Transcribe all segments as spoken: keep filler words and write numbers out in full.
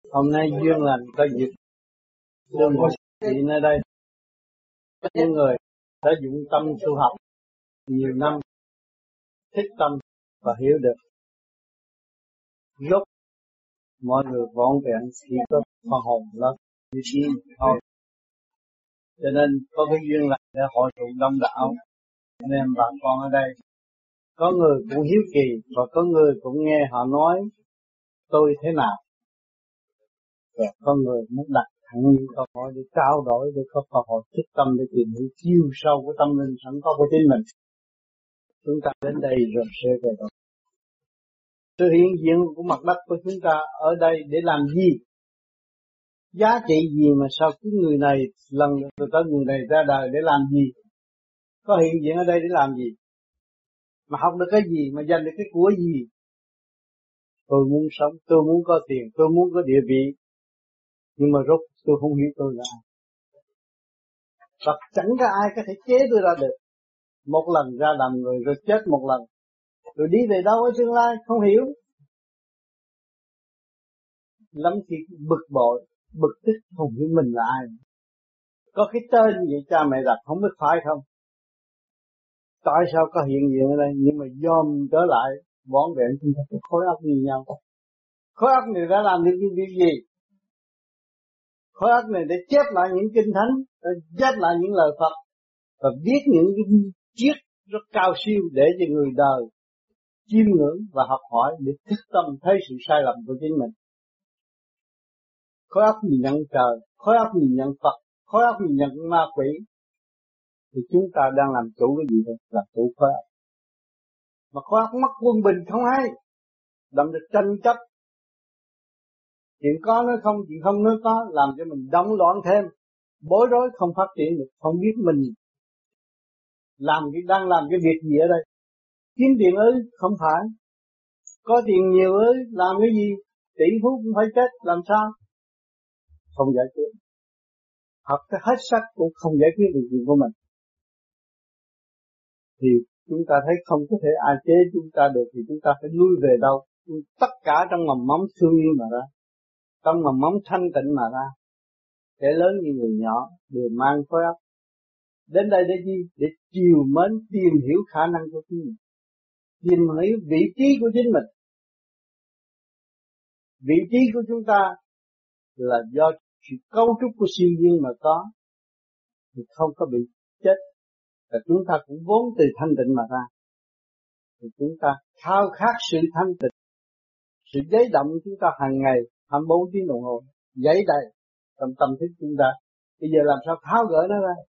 Hôm nay duyên lành có dịp đưa một vị nơi đây. Có những người đã dụng tâm tu học nhiều năm, thích tâm và hiểu được. Rốt mọi người vọn vẹn chỉ có phần hồn lớn như chi thôi. Cho nên có cái duyên lành để hội tụ đông đảo anh em bà con ở đây. Có người cũng hiếu kỳ và có người cũng nghe họ nói tôi thế nào. Và có người muốn đặt thẳng những câu hỏi để trao đổi, để có cơ hội thích tâm để tìm hiểu chiều sâu của tâm linh sẵn có của chính mình. Chúng ta đến đây rồi sẽ về đó. Sự hiện diện của mặt đất của chúng ta ở đây để làm gì? Giá trị gì mà sao cái người này lần rồi tới người này ra đời để làm gì? Có hiện diện ở đây để làm gì? Mà học được cái gì? Mà giành được cái của gì? Tôi muốn sống, tôi muốn có tiền, tôi muốn có địa vị. Nhưng mà rốt tôi không hiểu tôi là ai. Và chẳng có ai có thể chế tôi ra được. Một lần ra làm người rồi chết một lần. Rồi đi về đâu ở tương lai không hiểu. Lắm khi bực bội, bực tức không hiểu mình là ai. Có cái tên vậy cha mẹ đặt không biết phải không? Tại sao có hiện diện ở đây? Nhưng mà dòm trở lại vỏn vẹn chúng ta có khối óc như nhau. Khối óc này đã làm những việc gì? Khối óc này để chép lại những kinh thánh, để chép lại những lời Phật và viết những cái triết rất cao siêu để cho người đời chiêm ngưỡng và học hỏi để thức tâm thấy sự sai lầm của chính mình. Khối óc nhìn nhận trời, khối óc nhìn nhận Phật, khối óc nhìn nhận ma quỷ, thì chúng ta đang làm chủ cái gì thôi? Làm chủ khối óc. Mà khối óc mất quân bình không hay, đâm được tranh chấp, chuyện có nói không, chuyện không nói có, làm cho mình đóng loạn thêm, bối rối không phát triển được, không biết mình làm cái đang làm cái việc gì ở đây. Kiếm tiền ư? Không phải. Có tiền nhiều ư? Làm cái gì? Tỷ phú cũng phải chết, làm sao? Không giải quyết. Học cái hết sắc cũng không giải quyết được chuyện của mình. Thì chúng ta thấy không có thể ai chế chúng ta được thì chúng ta phải lui về đâu? Tất cả trong mầm móng thương yêu mà ra, trong mầm móng thanh tịnh mà ra. Kẻ lớn như người nhỏ đều mang khối óc. Đến đây để gì? Để chiều mến, tìm hiểu khả năng của chính mình, tìm hiểu vị trí của chính mình. Vị trí của chúng ta là do sự cấu trúc của siêu nhiên mà có, thì không có bị chết. Và chúng ta cũng vốn từ thanh tịnh mà ra, thì chúng ta khao khát sự thanh tịnh, sự giấy động chúng ta hàng ngày hai mươi bốn tiếng đồng hồ giấy đầy trong tâm thức chúng ta. Bây giờ làm sao tháo gỡ nó ra?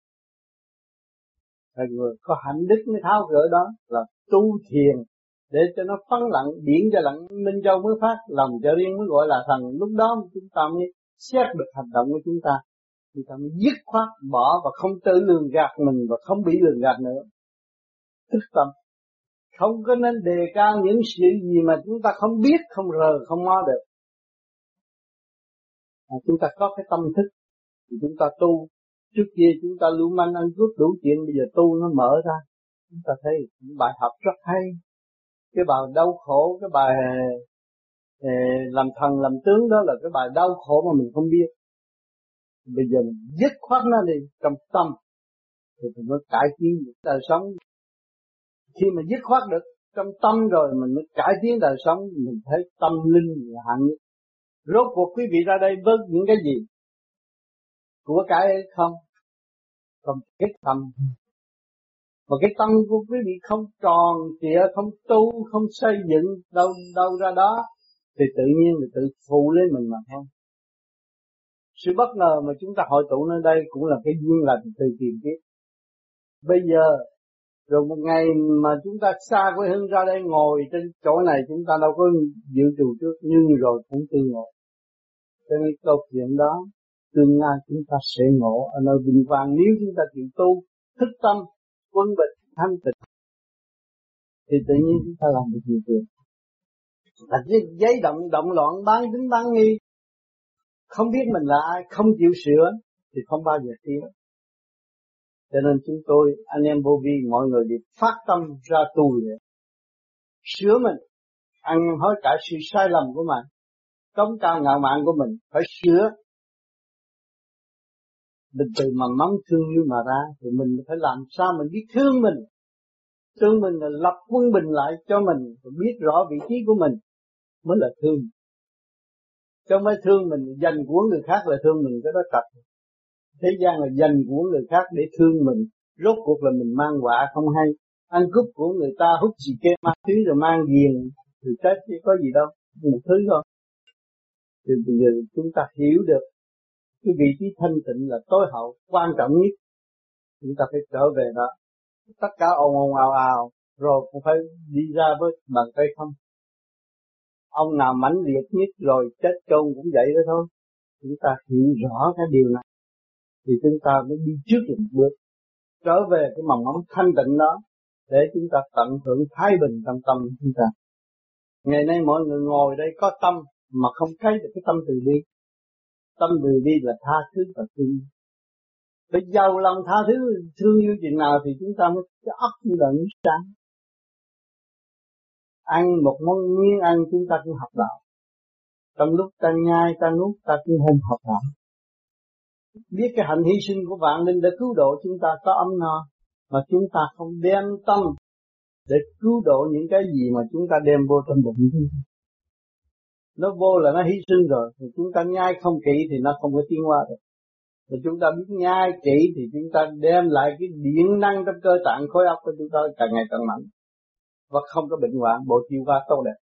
Thầy người có hạnh đức mới tháo gỡ đó, là tu thiền để cho nó phấn lặng, điển cho lặng, minh châu mới phát, lòng cho riêng mới gọi là thần. Lúc đó chúng ta mới xét được hành động của chúng ta, chúng ta mới dứt khoát bỏ và không tự lường gạt mình và không bị lường gạt nữa. Thức tâm, không có nên đề cao những sự gì mà chúng ta không biết, không rờ, không mò được. À, chúng ta có cái tâm thức thì chúng ta tu. Trước kia chúng ta lưu manh ăn cướp đủ chuyện, bây giờ tu nó mở ra, chúng ta thấy những bài học rất hay. Cái bài đau khổ, cái bài eh, làm thần làm tướng đó là cái bài đau khổ mà mình không biết. Bây giờ mình dứt khoát nó đi trong tâm thì mình mới cải tiến đời sống. Khi mà dứt khoát được trong tâm rồi mình mới cải tiến đời sống. Mình thấy tâm linh là hạng nhất. Rốt cuộc quý vị ra đây với những cái gì? Của cái ấy không? Còn cái tâm. Mà cái tâm của quý vị không tròn trịa, không tu, không xây dựng đâu đâu ra đó, thì tự nhiên là tự phụ lên mình mà thôi. Sự bất ngờ mà chúng ta hội tụ nơi đây cũng là cái duyên lành từ tiền kiếp. Bây giờ rồi một ngày mà chúng ta xa quê hương ra đây ngồi trên chỗ này, chúng ta đâu có dự trù trước, nhưng rồi cũng tương ngộ. Cho nên câu chuyện đó tương lai chúng ta sẽ ngộ ở nơi vinh quang nếu chúng ta chịu tu, thức tâm, quân bình, thanh tịnh, thì tự nhiên chúng ta làm được nhiều chuyện. Là giấy động động loạn bán tính bán nghi, không biết mình là ai, không chịu sửa thì không bao giờ tiến. Cho nên chúng tôi, anh em vô vi, mọi người đi phát tâm ra tu để sửa mình, ăn hối cải sự sai lầm của mình, cống cao ngạo mạn của mình phải sửa. Mình từ mầm móng thương yêu mà ra thì mình phải làm sao mình biết thương mình. Thương mình là lập quân bình lại cho mình, biết rõ vị trí của mình mới là thương. Chứ không phải thương mình dành của người khác là thương mình, cái đó trật. Thế gian là dành của người khác để thương mình, rốt cuộc là mình mang họa không hay. Ăn cướp của người ta, hút xì ke ma túy rồi mang ghiền thì chết chứ có gì đâu, một thứ thôi. Thì bây giờ chúng ta hiểu được cái vị trí thanh tịnh là tối hậu, quan trọng nhất. Chúng ta phải trở về đó. Tất cả ồn ồn ào ào rồi cũng phải đi ra với bàn tay không. Ông nào mãnh liệt nhất rồi chết chôn cũng vậy đó thôi. Chúng ta hiểu rõ cái điều này thì chúng ta mới đi trước một bước, trở về cái mầm móng thanh tịnh đó để chúng ta tận hưởng thái bình trong tâm của chúng ta. Ngày nay mọi người ngồi đây có tâm mà không thấy được cái tâm từ bi. Tâm từ bi là tha thứ và thương. Phải giàu lòng tha thứ thương yêu chừng nào thì chúng ta mới cái óc như là nước sáng. Ăn một món miếng ăn chúng ta cũng học đạo. Trong lúc ta nhai ta nuốt ta cũng không học đạo. Biết cái hạnh hy sinh của vạn linh để cứu độ chúng ta có ấm no, mà chúng ta không đem tâm để cứu độ những cái gì mà chúng ta đem vô trong bụng chúng ta. Nó vô là nó hy sinh rồi, thì chúng ta nhai không kỹ thì nó không có tiến hóa được. Và chúng ta biết nhai kỹ thì chúng ta đem lại cái điện năng trong cơ tạng khối óc của chúng ta càng ngày càng mạnh và không có bệnh hoạn, bộ tiêu hóa tốt đẹp.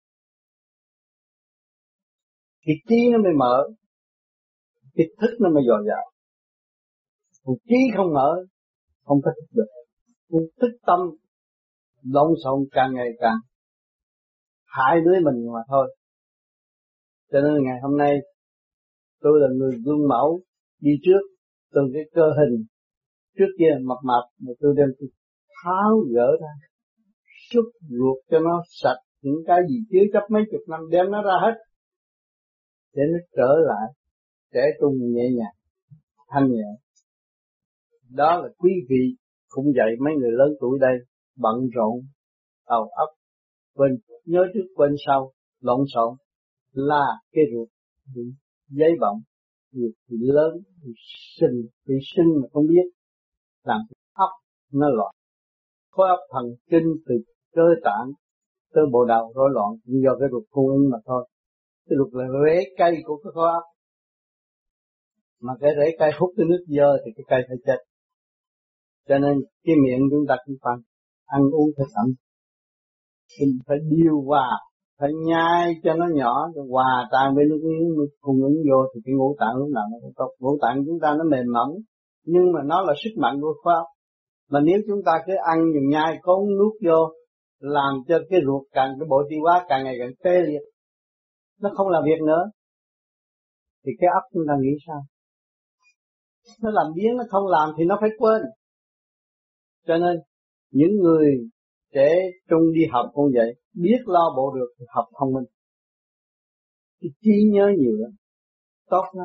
Cái trí nó mới mở, cái thức nó mới dồi dào. Còn trí không mở, không có thức được. Còn thức tâm lộn xộn càng ngày càng hại đứa mình mà thôi. Cho nên ngày hôm nay tôi là người gương mẫu đi trước từ cái cơ hình trước kia mập mạp mà tôi đem tôi tháo gỡ ra, xúc ruột cho nó sạch những cái gì chứa chấp mấy chục năm đem nó ra hết để nó trở lại trẻ trung nhẹ nhàng thanh nhẹ. Đó là quý vị cũng vậy, mấy người lớn tuổi đây bận rộn đầu óc quên nhớ trước quên sau lộn xộn là cái ruột bị giấy bọng, ruột bị lớn bị sinh bị sinh mà không biết, làm óc nó loạn, khối óc thần kinh từ cơ tạng tới bộ đầu rối loạn do cái ruột cung ứng mà thôi. Cái ruột là rễ cây của cái khối óc, mà cái rễ cây hút cái nước dơ thì cái cây phải chết. Cho nên cái miệng chúng ta cũng phải ăn uống phải tận, phải điều hòa, phải nhai cho nó nhỏ, cho hòa tan với nước miếng cung ứng vô thì cái ngũ tạng lúc nào nó cũng tốt. Ngũ tạng chúng ta nó mềm mỏng, nhưng mà nó là sức mạnh của khối óc. Mà nếu chúng ta cứ ăn dùng nhai cố nuốt vô, làm cho cái ruột càng cái bộ tiêu hóa càng ngày càng tê liệt, nó không làm việc nữa, thì cái óc chúng ta nghĩ sao? Nó làm biếng, nó không làm thì nó phải quên. Cho nên những người trẻ trung đi học cũng vậy, biết lo bộ được thì học thông minh, cái trí nhớ nhiều lắm, tốt lắm.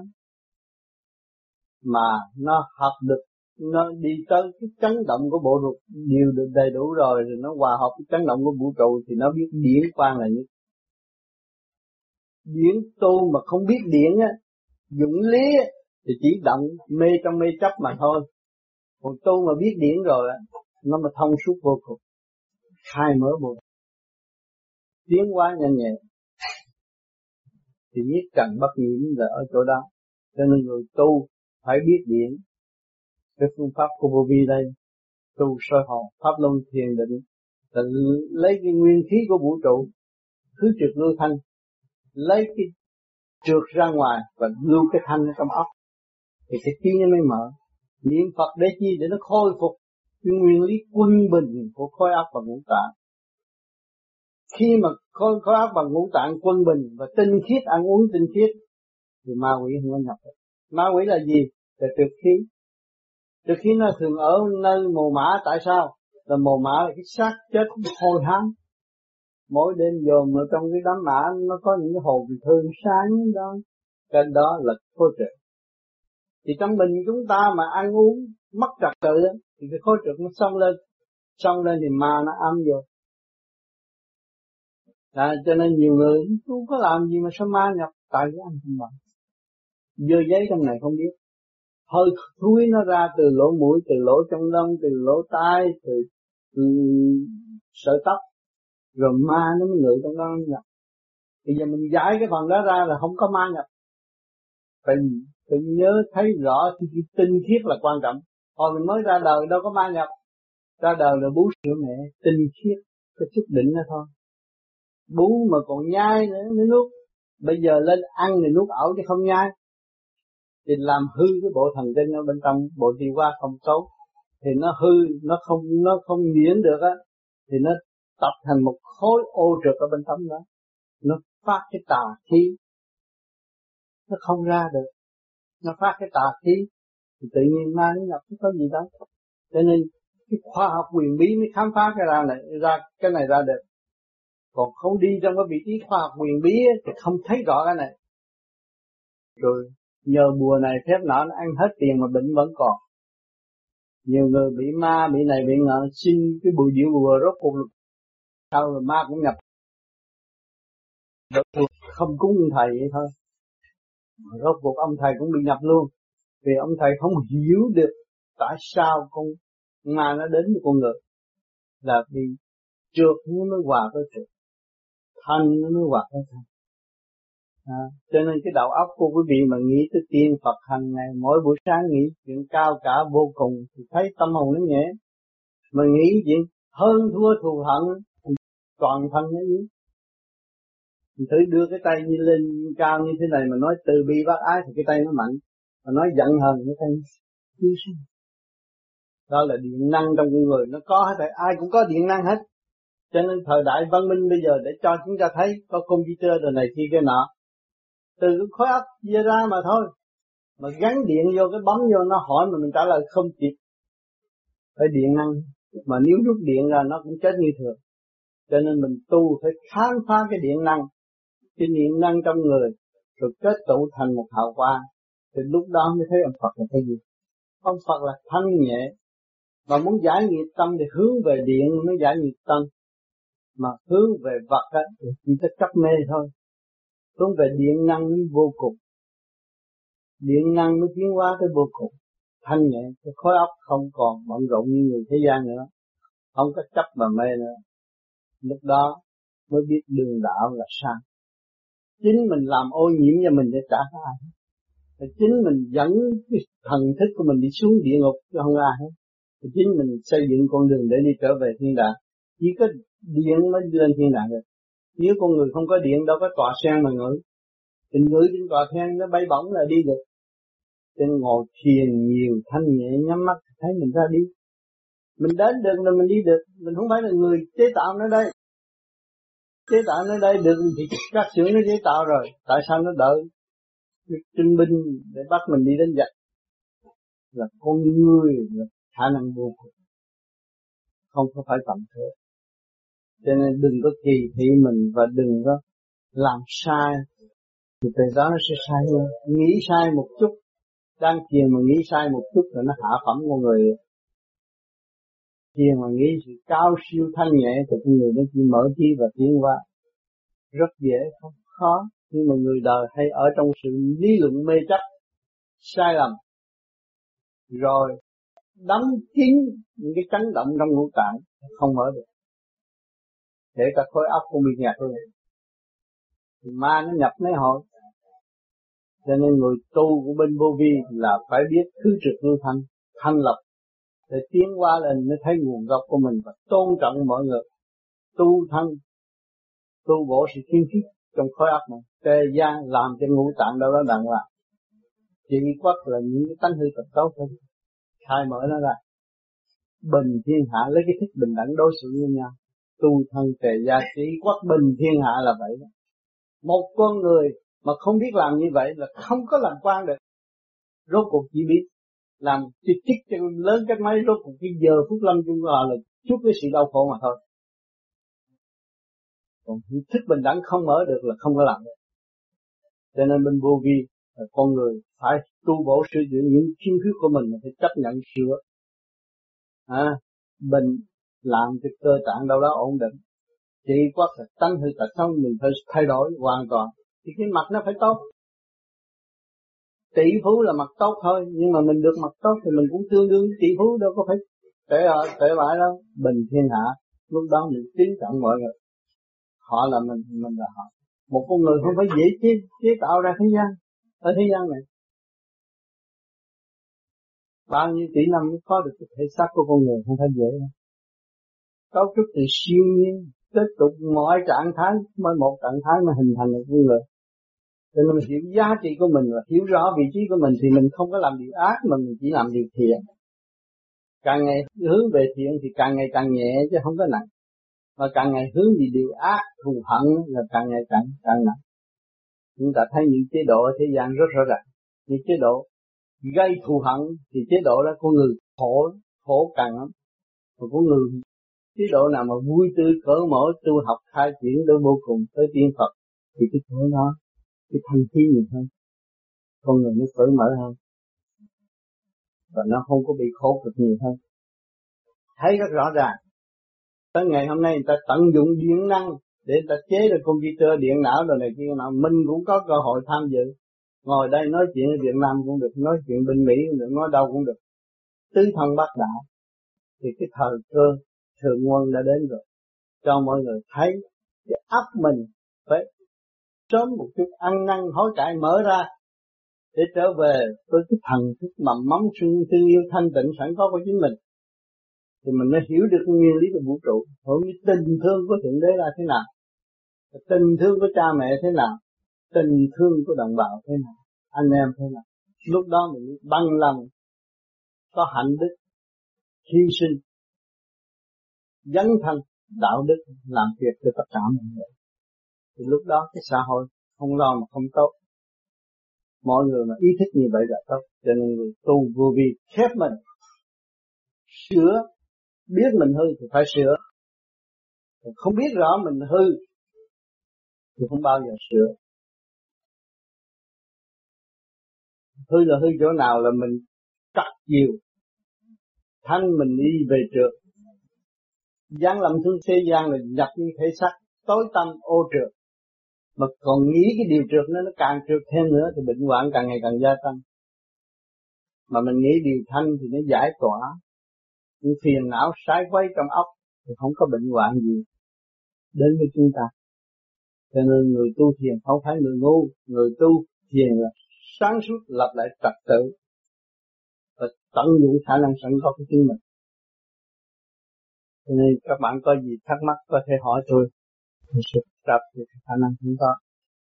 Mà nó học được, nó đi tới cái chấn động của bộ ruột điều được đầy đủ rồi, rồi nó hòa hợp với chấn động của vũ trụ thì nó biết điển quang là nhất. Điển tu mà không biết điển á, dụng lý á, thì chỉ động mê trong mê chấp mà thôi. Còn tu mà biết điển rồi á, nó mà thông suốt vô cùng, khai mở bộ, tiến hóa nhanh nhẹ. Thì nhất trần bất nhiễm là ở chỗ đó. Cho nên người tu phải biết điển. Cái phương pháp của vô vi đây, tu soi hồn, pháp luân thiền định, là lấy cái nguyên khí của vũ trụ, khứ trượt lưu thanh, lấy cái trượt ra ngoài và lưu cái thanh ở trong óc, thì cái trí nó mới mở. Niệm Phật để chi? Để nó khôi phục cái nguyên lý quân bình của khối óc và ngũ tạng. Khi mà khối, khối óc và ngũ tạng quân bình và tinh khiết, ăn uống tinh khiết, thì ma quỷ không có nhập được. Ma quỷ là gì? Là trượt khí. Trượt khí nó thường ở nơi mồ mả. Tại sao? Là mồ mả là cái xác chết hôi hám. Mỗi đêm dồn ở trong cái đám mả nó có những cái hồn thương sáng đó. Cái đó là khối trượt. Thì trong mình chúng ta mà ăn uống mất trật tự thì cái khối trượt nó xông lên, xông lên thì ma nó ám vô. À, cho nên nhiều người không có làm gì mà sao ma nhập. tại vì ăn không bằng. Dơ giấy trong này không biết, hơi thúi nó ra từ lỗ mũi, từ lỗ trong lông, từ lỗ tai, từ, từ sợi tóc, rồi ma nó mới ngự trong đó nhập. Bây giờ mình giải cái phần đó ra là không có ma nhập. Phải, phải nhớ thấy rõ thì cái tinh khiết là quan trọng. Hồi mình mới ra đời đâu có ma nhập, ra đời là bú sữa mẹ, tinh khiết, có chút đỉnh đó thôi. Bú mà còn nhai nữa, mới nuốt. Bây giờ lên ăn thì nuốt ẩu chứ không nhai, thì làm hư cái bộ thần kinh ở bên trong, bộ tiêu hóa không tốt, thì nó hư, nó không nó không nhuyễn được á, thì nó tập thành một khối ô trượt ở bên trong đó, nó phát cái tà khí, nó không ra được, nó phát cái tà khí, thì tự nhiên ma nó nhập, nó có gì đâu. Cho nên cái khoa học quyền bí mới khám phá cái ra này, ra cái này ra được. Còn không đi trong cái vị trí khoa học quyền bí ấy, thì không thấy rõ cái này. Rồi nhờ bùa này phép nọ nó ăn hết tiền mà bệnh vẫn còn. Nhiều người bị ma, bị này bị ngợ, xin cái bùa diệu bùa rốt cuộc sau rồi ma cũng nhập. Không cúng thầy vậy thôi, rốt cuộc ông thầy cũng bị nhập luôn. Vì ông thầy không hiểu được tại sao con ma nó đến với con người, là vì trượt nó mới hòa với trượt, thanh nó mới hòa với thanh. À, cho nên cái đầu óc của quý vị mà nghĩ tới tiên Phật hàng ngày, mỗi buổi sáng nghĩ chuyện cao cả vô cùng thì thấy tâm hồn nó nhẹ. Mà nghĩ chuyện hơn thua thù hận toàn thân nó yếu. Mình thử đưa cái tay như lên cao như thế này mà nói từ bi bác ái thì cái tay nó mạnh, mà nói giận hờn cái tay nó yếu. Đó là điện năng trong con người, nó có hết, ai cũng có điện năng hết. Cho nên thời đại văn minh bây giờ để cho chúng ta thấy có computer rồi này kia cái nọ, từ cái khối óc chia ra mà thôi, mà gắn điện vô cái bấm vô nó hỏi mà mình trả lời không kịp, phải điện năng, mà nếu rút điện ra nó cũng chết như thường. Cho nên mình tu phải khám phá cái điện năng, cái điện năng trong người, rồi kết tụ thành một hào quang, thì lúc đó mới thấy ông Phật là cái gì. Ông Phật là thanh nhẹ, mà muốn giải nghiệp tâm thì hướng về điện mới giải nghiệp tâm, mà hướng về vật á thì chỉ có chấp mê thôi. Hướng về điện năng mới vô cùng, điện năng mới tiến hóa tới vô cùng, thanh nhẹ, cái khối óc không còn bận rộn như người thế gian nữa, không có chấp và mê nữa. Lúc đó mới biết đường đạo là sao. Chính mình làm ô nhiễm cho mình để trả cho ai hết. Thì chính mình dẫn cái thần thức của mình đi xuống địa ngục chứ không ai hết. Thì chính mình xây dựng con đường để đi trở về thiên đàng. Chỉ có điện mới lên thiên đàng được. Nếu con người không có điện đâu có tọa sen mà ngửi. Thì ngửi trên tọa sen nó bay bổng là đi được. Trên ngồi thiền nhiều thanh nhẹ nhắm mắt thấy mình ra đi. Mình đến được là mình đi được. Mình không phải là người chế tạo nó đây. Chế tạo nó đây được thì các xưởng nó chế tạo rồi. Tại sao nó đợi trinh binh để bắt mình đi đến giặc? Là con người là khả năng vô cùng, không có phải tầm thường. Cho nên đừng có kỳ thị mình và đừng có làm sai, thì từ đó nó sẽ sai hơn. Nghĩ sai một chút, đang thiền mà nghĩ sai một chút là nó hạ phẩm con người. Thiền mà nghĩ sự cao siêu thanh nhẹ thì con người nó chỉ mở trí và tiến hóa rất dễ, không khó. Nhưng mà người đời hay ở trong sự lý luận mê chấp sai lầm, rồi đóng kín những cái chấn động trong ngũ tạng không mở được, để cả khối óc cũng bị nghẹt luôn. Thì ma nó nhập mấy hội. Cho nên người tu của bên vô vi là phải biết khứ trực lưu thanh, thanh lập để tiến qua lên mới thấy nguồn gốc của mình và tôn trọng mọi người. Tu thân, tu bổ sự thiên khiết trong khối óc này, tê gian làm cho ngũ tạng đâu đó đàng hoàng. Chỉ quất là những cái tánh hư tật tốt thôi, khai mở nó ra. Bình thiên hạ, lấy cái thức bình đẳng đối xử với nhau. Tu thân tề gia, chỉ quất bình thiên hạ là vậy đó. Một con người mà không biết làm như vậy là không có làm quan được. Rốt cuộc chỉ biết làm chích chích cho lớn cái máy, rốt cuộc cái giờ phút lâm chung là là chút cái sự đau khổ mà thôi. Còn thức bình đẳng không mở được là không có làm được. Cho nên bên vô vi là con người phải tu bổ sửa chữa những khiếm khuyết của mình, phải chấp nhận sửa. À, mình làm cho cơ tạng đâu đó ổn định. Chỉ có là tánh hư tật xấu mình phải thay đổi hoàn toàn thì cái mặt nó phải tốt. Tỷ phú là mặt tốt thôi, nhưng mà mình được mặt tốt thì mình cũng tương đương tỷ phú, đâu có phải tệ tệ bại đâu. Bình thiên hạ, lúc đó mình kính trọng mọi người. Họ là mình, mình là họ. Một con người không phải dễ chế, chế tạo ra thế gian, ở thế gian này. Bao nhiêu tỷ năm mới có được cái thể xác của con người không phải dễ đâu. Cấu trúc từ siêu nhiên, tiếp tục mọi trạng thái, mới một trạng thái mà hình thành được con người. Cho nên mình hiểu giá trị của mình và hiểu rõ vị trí của mình thì mình không có làm điều ác mà mình chỉ làm điều thiện. Càng ngày hướng về thiện thì càng ngày càng nhẹ chứ không có nặng. Và càng ngày hướng về điều ác, thù hận là càng ngày càng càng nặng. Chúng ta thấy những chế độ ở thế gian rất rõ ràng. Những chế độ gây thù hận thì chế độ đó con người khổ, khổ càng lắm. Còn con người chế độ nào mà vui tươi cởi mở tu học khai triển tới vô cùng tới tiên Phật thì cái chỗ đó cái thanh khí nhiều hơn, con người nó cởi mở hơn và nó không có bị khổ cực nhiều hơn. Thấy rất rõ ràng. Tới ngày hôm nay người ta tận dụng điện năng để người ta chế được computer điện não rồi này kia nào, mình cũng có cơ hội tham dự. Ngồi đây nói chuyện ở Việt Nam cũng được, nói chuyện bên Mỹ cũng được, nói đâu cũng được. Tứ thân bát đạo thì cái thời cơ thượng nguồn đã đến rồi. Cho mọi người thấy cái óc mình phải sớm một chút ăn năn hối cải mở ra để trở về với cái thần thức mầm móng thương thương yêu thanh tịnh sẵn có của chính mình. Thì mình mới hiểu được nguyên lý của vũ trụ. Hầu như tình thương của Thượng Đế là thế nào, tình thương của cha mẹ thế nào, tình thương của đồng bào thế nào, anh em thế nào. Lúc đó mình bằng lòng có hạnh đức, hy sinh, dấn thân, đạo đức làm việc cho tất cả mọi người. Thì lúc đó cái xã hội không lo mà không tốt. Mọi người mà ý thức như vậy là tốt. Cho nên người tu vô vi khép mình, sửa, biết mình hư thì phải sửa. Không biết rõ mình hư thì không bao giờ sửa. Hư là hư chỗ nào là mình cắt chiều, thanh mình đi về trượt. Giáng lâm xuống thế gian là nhập như thể xác tối tăm ô trượt. Mà còn nghĩ cái điều trượt nó nó càng trượt thêm nữa thì bệnh hoạn càng ngày càng gia tăng. Mà mình nghĩ điều thanh thì nó giải tỏa. Những phiền não sai quấy trong óc thì không có bệnh hoạn gì đến với chúng ta. Cho nên người tu thiền không phải người ngu, người tu thiền là sáng suốt lập lại trật tự và tận dụng khả năng sẵn có của chính mình. Cho nên các bạn có gì thắc mắc có thể hỏi tôi, tôi sẽ đáp về khả năng chúng ta.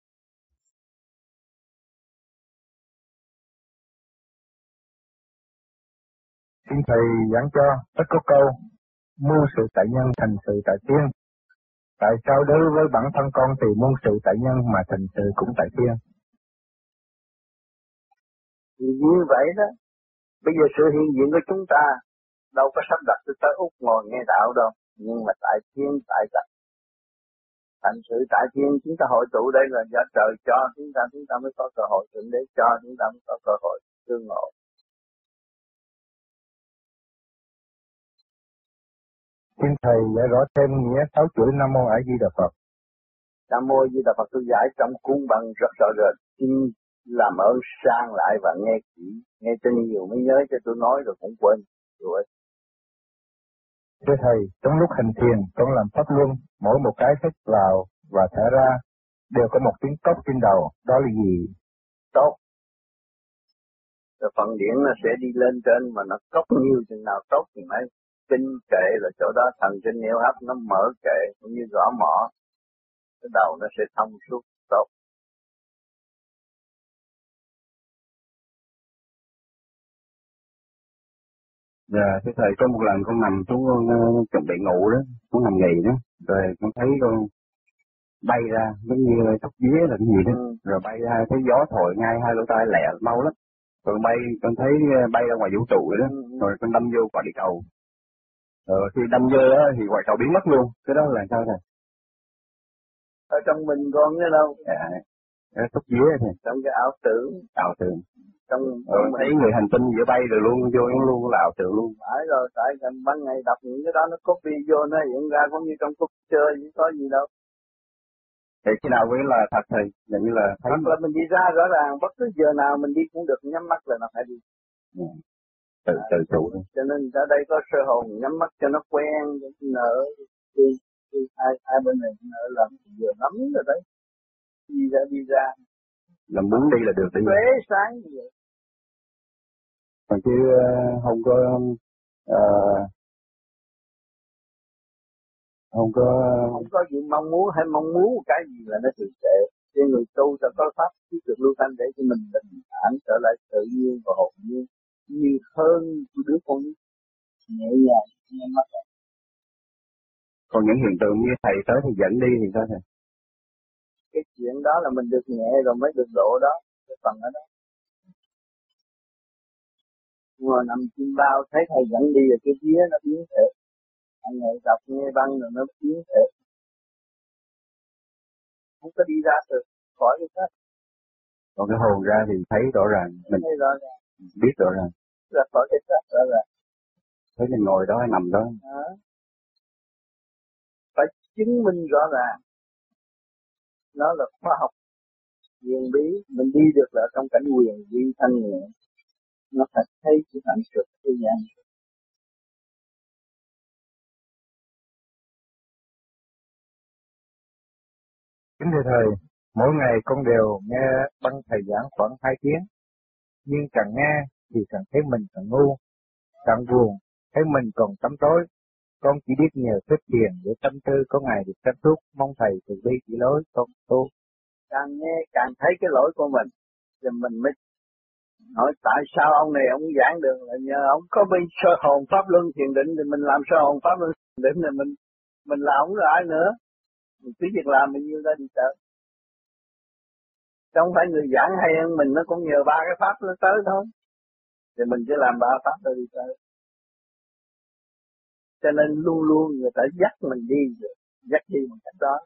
Xin Thầy giảng cho tất có câu mưu sự tại nhân thành sự tại thiên. Tại sao đối với bản thân con thì mưu sự tại nhân mà thành sự cũng tại thiên? Thì như vậy đó. Bây giờ sự hiện diện của chúng ta đâu có sắp đặt tôi tới Úc ngồi nghe đạo đâu. Nhưng mà tại thiên tại đất. Thành sự tại thiên chúng ta hội tụ đây là do trời cho chúng ta, chúng ta mới có cơ hội, Thượng Đế cho chúng ta mới có cơ hội tương ngộ. Xin Thầy giải rõ thêm nghĩa sáu chữ Nam Mô A Di Đà Phật. Nam Mô A Di Đà Phật tôi giải trong cuốn băng rất rõ rệt. Xin làm ơn sang lại và nghe kỹ, nghe cho nhiều mới nhớ, cho tôi nói rồi cũng quên rồi. Thưa Thầy, trong lúc hành thiền con làm pháp luân, mỗi một cái hít vào và thở ra đều có một tiếng cốc trên đầu, đó là gì? Tốt. Rồi phần điện nó sẽ đi lên trên mà nó cốc nhiều chừng nào tốt thì mấy kinh kệ là chỗ đó thần kinh yếu hấp nó mở kệ cũng như gõ mỏ, cái đầu nó sẽ thông suốt tốt. Dạ, thưa Thầy, có một lần con nằm xuống con uh, chuẩn bị ngủ đó, con nằm nghỉ đó, rồi con thấy con bay ra, giống như tóc dế là cái gì đó, ừ. Rồi bay ra thấy gió thổi ngay hai lỗ tai lẹ mau lắm, rồi bay con thấy bay ra ngoài vũ trụ rồi đó, ừ. Rồi con đâm vô quả địa cầu, rồi khi đâm vô đó thì quả cầu biến mất luôn, cái đó là sao Thầy? Ở trong mình con cái đâu? Dạ, cái tóc dế thì trong cái ảo tưởng, ảo tưởng. Trong, rồi thấy người hành tinh giữa bay rồi luôn vô nó luôn là ảo tưởng luôn. Phải rồi, tại gần ban ngày đọc những cái đó nó copy vô nó hiện ra cũng như trong computer chứ có gì đâu. Thì khi nào mới là thật thì giống như là thấy hoặc là mình đi ra rõ ràng bất cứ giờ nào mình đi cũng được, nhắm mắt là nó phải đi. Ừ. Tự tự chủ thôi. Cho nên ở đây có sơ hồn nhắm mắt cho nó quen, nở đi, đi hai hai bên này nở làm vừa nắm rồi đấy, đi ra đi ra. Là muốn đi là được đi. Lóe sáng như vậy. Còn chứ không có uh, không có không có gì mong muốn hay mong muốn một cái gì là nó tự tệ. Cho người tu ta có pháp trí được lưu thanh để cho mình bình thản trở lại tự nhiên và hồn nhiên, như hơn của đứa con nít, nhẹ nhàng nhắm mắt. Còn những hiện tượng như thầy tới thì dẫn đi thì sao thầy? Cái chuyện đó là mình được nhẹ rồi mới được độ đó, cái phần ở đó. Ngồi nằm chim bao thấy thầy dẫn đi rồi cái vía nó biến thể. Anh ngồi đọc nghe băng rồi nó biến thể. Không có đi ra được khỏi cái pháp. Còn cái hồn ra thì thấy rõ ràng, mình thấy rõ ràng, biết rõ ràng. Ra khỏi cái pháp rõ ràng. Thấy mình ngồi đó hay nằm đó. À. Phải chứng minh rõ ràng. Nó là khoa học quyền bí, mình đi được là trong cảnh quyền vi thanh nhẹ. Nó phải thấy sự hạnh phúc thế gian. Kính thưa thầy, mỗi ngày con đều nghe băng thầy giảng khoảng hai tiếng, nhưng càng nghe thì càng thấy mình càng ngu, càng buồn, thấy mình còn tắm tối. Con chỉ biết nhờ phép thiền để tâm tư có ngày được sáng suốt, mong thầy từ bi chỉ lối con tu. Càng nghe càng thấy cái lỗi của mình, rồi mình mới hỏi tại sao ông này ông giảng đường là nhờ ông có bị sơ hồn pháp luân thiền định thì mình làm sơ hồn pháp luân thiền định thì mình mình là ông rồi ai nữa, mình cứ việc làm mình như ra đi tới. Không phải người giảng hay hơn mình, nó cũng nhờ ba cái pháp nó tới thôi, thì mình chỉ làm ba pháp nó đi tới. Cho nên luôn luôn người ta dắt mình đi, dắt đi một cách đó.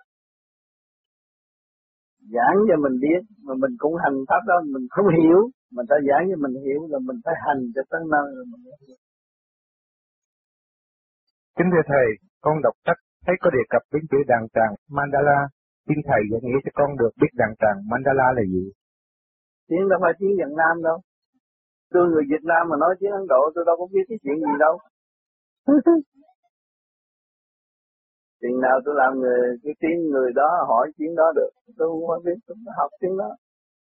Giảng cho mình biết, mà mình cũng hành pháp đó, mình không hiểu, mình ta giảng cho mình hiểu, rồi mình phải hành cho tới nơi rồi mình hiểu. Kính thưa thầy, con đọc sách thấy có đề cập đến chữ đàn tràng Mandala. Xin thầy giải nghĩa cho con được biết đàn tràng Mandala là gì? Tiếng đâu phải tiếng Việt Nam đâu. Tôi người Việt Nam mà nói tiếng Ấn Độ tôi đâu có biết cái chuyện gì đâu. Chuyện nào tôi làm người cái tiếng người đó hỏi tiếng đó được, tôi không có biết, tôi học tiếng đó.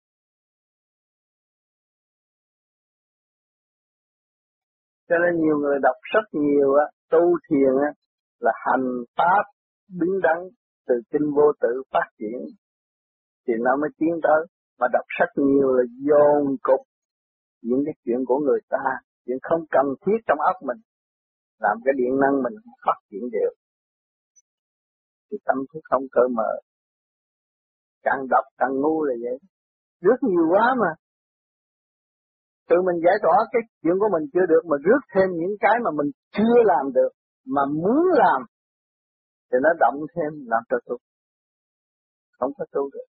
Cho nên nhiều người đọc sách nhiều á, tu thiền á là hành pháp đứng đắn từ kinh vô tự phát triển thì nó mới tiến tới. Mà đọc sách nhiều là dồn cục những cái chuyện của người ta, chuyện không cần thiết trong óc mình, làm cái điện năng mình phát triển đều. Thì tâm thức không cơ mở, càng đọc càng ngu là vậy. Rất nhiều quá mà. Tự mình giải tỏa cái chuyện của mình chưa được mà rước thêm những cái mà mình chưa làm được, mà muốn làm thì nó động thêm làm cho tu. Không có tu được.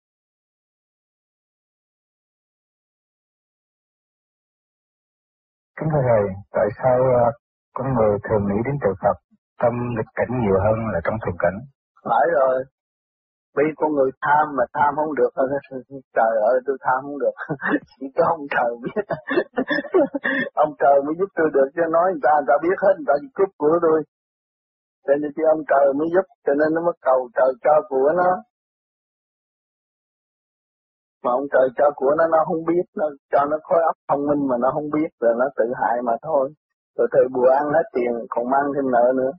Kính thưa thầy, tại sao con người thường nghĩ đến trời Phật, tâm nghịch cảnh nhiều hơn là trong thường cảnh? Phải rồi. Vì con người tham mà tham không được, trời ơi tôi tham không được, chỉ có ông trời biết. Ông trời mới giúp tôi được, chứ nói người ta người ta biết hết, người ta chỉ cướp của tôi. Cho nên chỉ ông trời mới giúp, cho nên nó mới cầu trời cho của nó. Mà ông trời cho của nó, nó không biết, nó cho nó khối óc thông minh mà nó không biết, rồi nó tự hại mà thôi. Rồi thời bùa ăn hết tiền, còn mang thêm nợ nữa.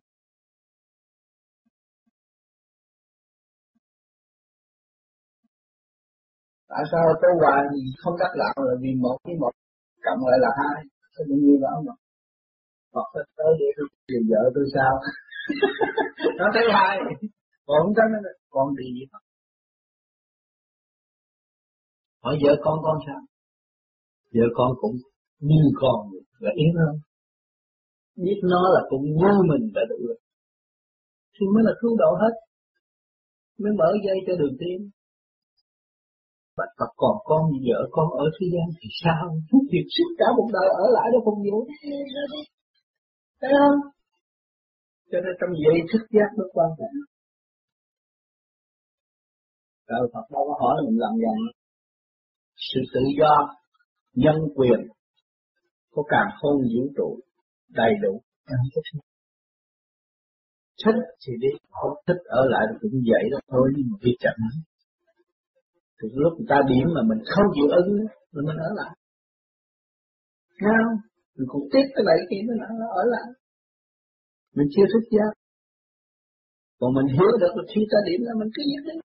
Tại sao tôi hoài không đắc đạo là vì một với một cộng lại là hai, có bao nhiêu đó mà. Phật tới để tôi tìm vợ tôi sao? Nó thấy hai, còn không thấy nó con đi gì Phật. Hỏi vợ con con sao? Vợ con cũng như con là yếu hơn. Biết nó là cũng như mình đã đủ rồi. Thì mới là cứu độ hết. Mới mở dây cho đường tiến. Bạch Phật còn con vợ con ở thế gian thì sao? Việc suốt cả một đời ở lại đó không nhiều. Thấy không? Cho nên trong vậy thức giác nó quan trọng. Đạo Phật đâu có hỏi mình làm gì. Sự tự do, nhân quyền của càn khôn vũ trụ đầy đủ. Thích thì đi, không thích ở lại thì cũng vậy đó thôi, nhưng mà đi chậm. Thì lúc người ta điểm mà mình không chịu ứng rồi mình ở lại. Sao? Mình cũng tiếc cái này kia nó ở lại. Mình chưa thức giác. Còn mình hiểu được là khi ta điểm là mình cứ nhất đi.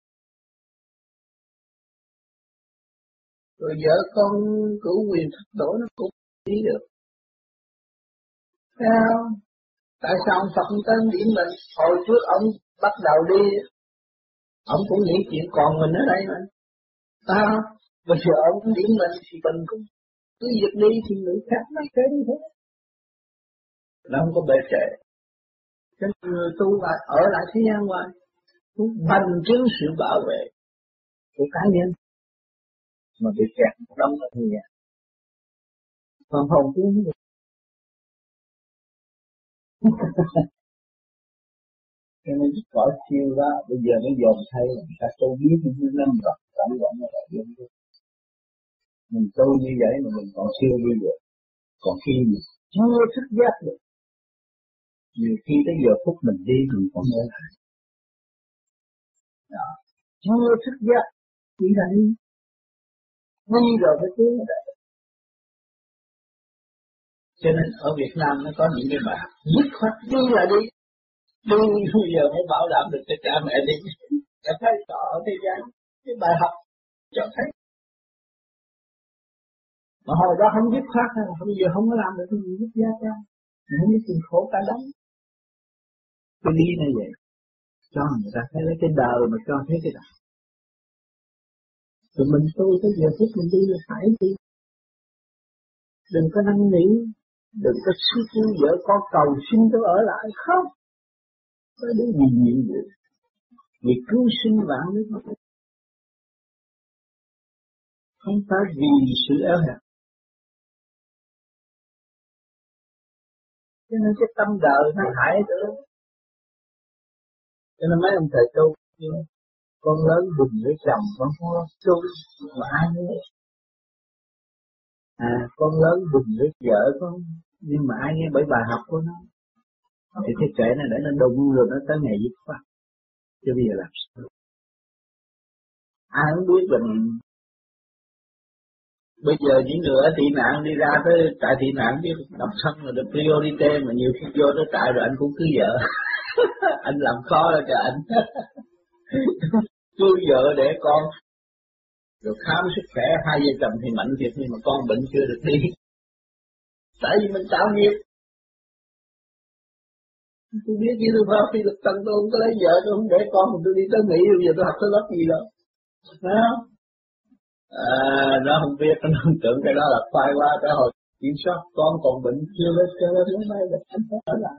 Rồi vợ con cửu quyền thất tổ nó cũng đi được. Sao? Tại sao ông Phật tới điểm mình? Hồi trước ông bắt đầu đi, ông cũng nghĩ chuyện còn mình ở đây mà. Sao? Bây giờ ông cũng điểm mình thì mình cũng cứ việc đi thì người khác nói thế như thế. Nó không có bề trễ. Cho nên người tu lại ở lại thế gian ngoài cũng bằng chứng sự bảo vệ của cá nhân mà bị kẹt một đông ở thế gian. Còn hồn tiến được. Cho nên cõi siêu đó bây giờ nó dồn thay là người ta tu biết những năm vật cảm nhận là vậy luôn. Mình tu như vậy mà mình còn siêu bây giờ. Còn khi mình chưa thức giác được, nhiều khi tới giờ phút mình đi mình còn nhớ lại. Đó, chưa thức giác đi ra đi, đi rồi mới tiến ở đây. Cho nên ở Việt Nam nó có những cái bài dứt khoát đi là đi, đi bây giờ mới bảo đảm được cho cha mẹ đi. Cảm thấy rõ ở thế gian cái bài học cho thấy. Mà hồi đó không dứt khoát hay bây giờ không có làm được cái gì dứt giác đâu. Không biết tình khổ cả đống. Cái đi này vậy. Cho người ta thấy lấy cái đời mà cho thấy cái đời. Rồi mình tu tới giờ phút mình đi là phải đi. Đừng có năn nỉ, đừng có suy tư vợ con cầu xin tôi ở lại không. Tới đến vì nhiệm vụ, vì cứu sinh vạn nước mà. Không phải vì sự eo hẹp. Cho nên cái tâm đời nó hại nữa. Cho nên mấy ông thầy tu, con lớn bùn với chồng, con không tu, mà ai nữa. À, con lớn bùn với vợ con, nhưng mà ai nghe bởi bài học của nó. Thì cái kệ này để nó đụng rồi nó tới ngày dứt khoát. Chứ bây giờ làm sao? Ai cũng biết là bây giờ những người ở tị nạn đi ra tới tại tị nạn biết đọc xong là được priority mà nhiều khi vô tới trại rồi anh cũng cứ vợ. Anh làm khó ra cho anh. Cứ vợ để con. Rồi khám sức khỏe hai vợ chồng thì mạnh thiệt nhưng mà con bệnh chưa được đi. Tại vì mình tạo nghiệp. Tôi biết như tôi vào khi lực tầng tôi không có lấy vợ tôi không để con mà tôi đi tới Mỹ bây giờ tôi học tới lớp gì đâu. Phải không? À, nó không biết, nó không tưởng cái đó là khoai qua cái hồi kiểm soát con còn bệnh chưa lên chưa lên máy bay được anh phải ở lại.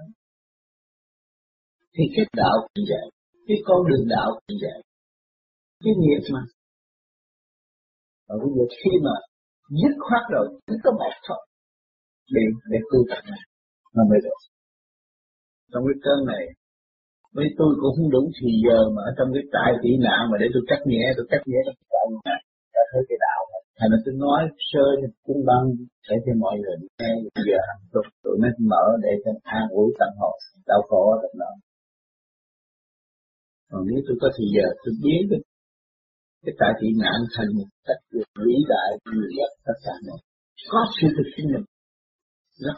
Thì cái đạo cũng vậy, cái con đường đạo cũng vậy, cái nghiệp mà. Và bây giờ khi mà dứt khoát rồi, chỉ có một thôi, để để tu tập này, nó mới được. Trong cái cơn này, với tôi cũng không đủ thì giờ mà ở trong cái trại tị nạn mà để tôi cắt nhẹ, tôi cắt nhẹ trong cái trại này, đã thấy cái đạo này. Thành ra tôi nói sơ cho cung băng để cho mọi người nghe. Bây giờ hàng chục tụi nó mở để cho an ủi tâm hồn, đau khổ ở trong đó. Còn nếu tôi có thì giờ tôi biến cái cái trại tị nạn thành một cách vĩ đại nhiều nhất tất cả này. Có sự thực sinh mình rất